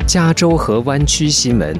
加州和湾区新闻。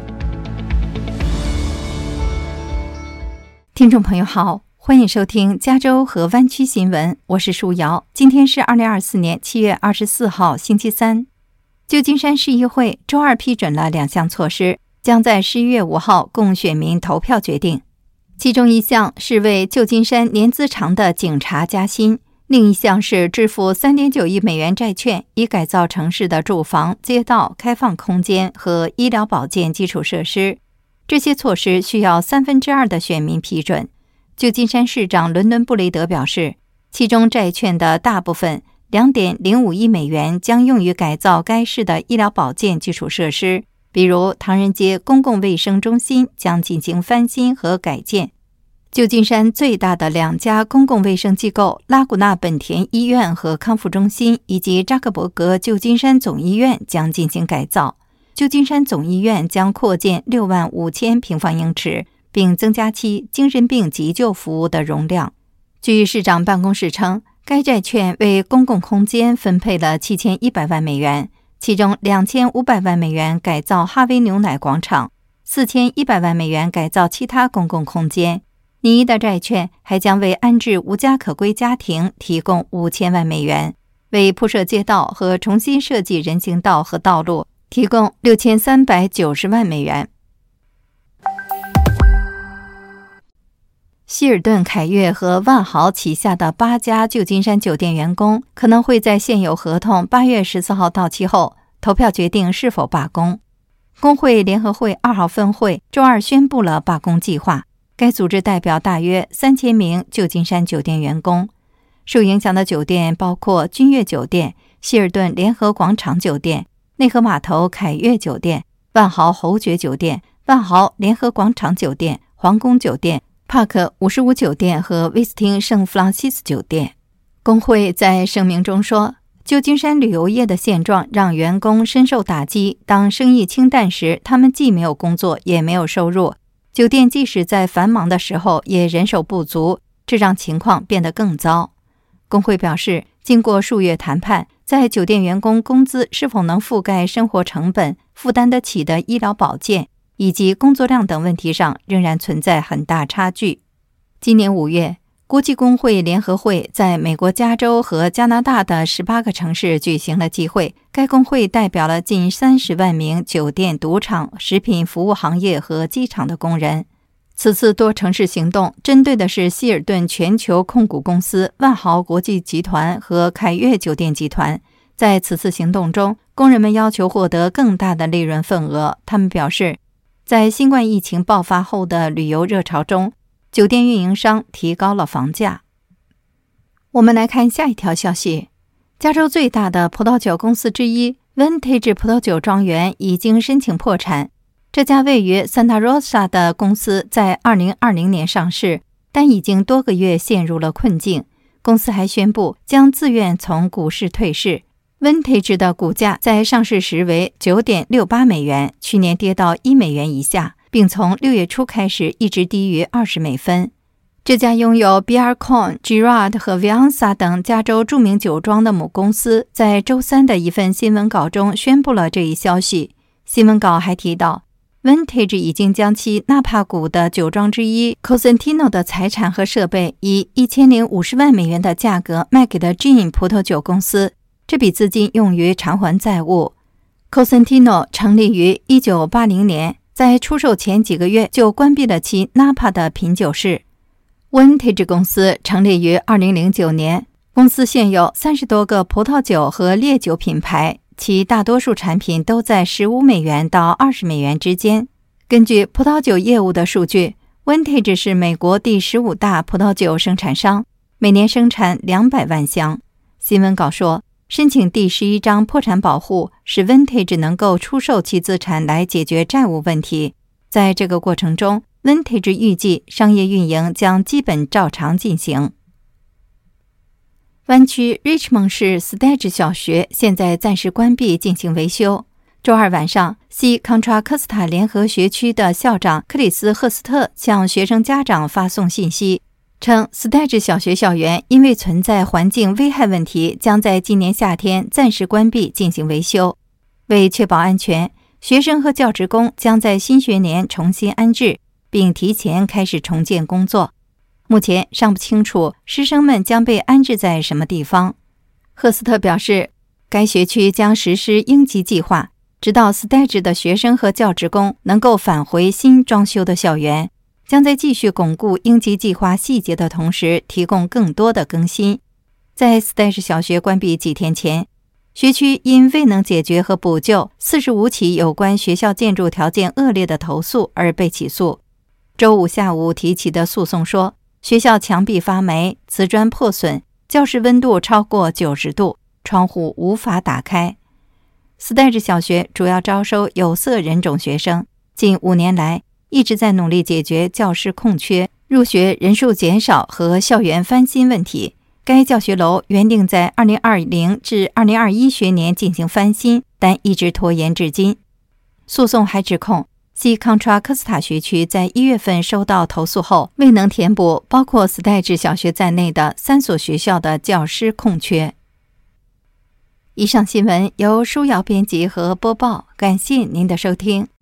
听众朋友好，欢迎收听加州和湾区新闻，我是舒瑶。今天是2024年7月24号星期三。旧金山市议会周二批准了2项措施，将在11月5号供选民投票决定。其中一项是为旧金山年资长的警察加薪，另一项是支付3.9亿美元债券，以改造城市的住房、街道、开放空间和医疗保健基础设施。这些措施需要2/3的选民批准。旧金山市长伦敦布雷德表示，其中债券的大部分2.05亿美元将用于改造该市的医疗保健基础设施，比如唐人街公共卫生中心将进行翻新和改建。旧金山最大的2家公共卫生机构拉古纳本田医院和康复中心以及扎克伯格旧金山总医院将进行改造。旧金山总医院将扩建65000平方英尺，并增加其精神病急救服务的容量。据市长办公室称，该债券为公共空间分配了7100万美元，其中2500万美元改造哈维牛奶广场，4100万美元改造其他公共空间。拟议的债券还将为安置无家可归家庭提供5000万美元，为铺设街道和重新设计人行道和道路提供6390万美元。希尔顿、凯悦和万豪旗下的8家旧金山酒店员工可能会在现有合同8月14号到期后投票决定是否罢工。工会联合会2号分会周二宣布了罢工计划，该组织代表大约3000名旧金山酒店员工。受影响的酒店包括君悦酒店、希尔顿联合广场酒店、内河码头凯悦酒店、万豪侯爵酒店、万豪联合广场酒店、皇宫酒店、帕克55酒店和威斯汀圣弗朗西斯酒店。工会在声明中说，旧金山旅游业的现状让员工深受打击，当生意清淡时，他们既没有工作也没有收入，酒店即使在繁忙的时候也人手不足，这让情况变得更糟。工会表示，经过数月谈判，在酒店员工工资是否能覆盖生活成本、负担得起的医疗保健以及工作量等问题上仍然存在很大差距。今年5月，国际工会联合会在美国加州和加拿大的18个城市举行了集会，该工会代表了近30万名酒店、赌场、食品服务行业和机场的工人。此次多城市行动针对的是希尔顿全球控股公司、万豪国际集团和凯悦酒店集团。在此次行动中，工人们要求获得更大的利润份额。他们表示，在新冠疫情爆发后的旅游热潮中，酒店运营商提高了房价。我们来看下一条消息。加州最大的葡萄酒公司之一 Vintage 葡萄酒庄园已经申请破产。这家位于 Santa Rosa 的公司在2020年上市，但已经多个月陷入了困境。公司还宣布将自愿从股市退市。Vintage 的股价在上市时为 9.68 美元，去年跌到1美元以下，并从6月初开始一直低于20美分。这家拥有 Biarcon、Girard 和 Vianza 等加州著名酒庄的母公司在周三的一份新闻稿中宣布了这一消息。新闻稿还提到， Vintage 已经将其纳帕谷的酒庄之一 Cosentino 的财产和设备以1050万美元的价格卖给了 Gin 葡萄酒公司，这笔资金用于偿还债务。Cosentino 成立于1980年，在出售前几个月就关闭了其纳帕的品酒室。Vintage 公司成立于2009年，公司现有30多个葡萄酒和烈酒品牌，其大多数产品都在15美元到20美元之间。根据葡萄酒业务的数据， Vintage 是美国第15大葡萄酒生产商，每年生产200万箱。新闻稿说，申请第11章破产保护使 Vintage 能够出售其资产来解决债务问题。在这个过程中， Vintage 预计商业运营将基本照常进行。湾区 Richmond 市 Stage 小学现在暂时关闭进行维修。周二晚上，西 Contra Costa 联合学区的校长克里斯·赫斯特向学生家长发送信息，称 Stage 小学校园因为存在环境危害问题，将在今年夏天暂时关闭进行维修。为确保安全， 学生和教职工将在新学年重新安置，并提前开始重建工作。目前尚不清楚师生们将被安置在什么地方。赫斯特表示，该学区将实施应急计划，直到 Stage 的学生和教职工能够返回新装修的校园，将在继续巩固应急计划细节的同时提供更多的更新。在 Stage 小学关闭几天前，学区因未能解决和补救45起有关学校建筑条件恶劣的投诉而被起诉。周五下午提起的诉讼说，学校墙壁发霉、瓷砖破损、教室温度超过90度、窗户无法打开。Stage 小学主要招收有色人种学生，近5年来一直在努力解决教师空缺、入学人数减少和校园翻新问题。该教学楼原定在2020至2021学年进行翻新，但一直拖延至今。诉讼还指控西康查科斯塔学区在1月份收到投诉后，未能填补包括 Stage 小学在内的3所学校的教师空缺。以上新闻由舒瑶编辑和播报，感谢您的收听。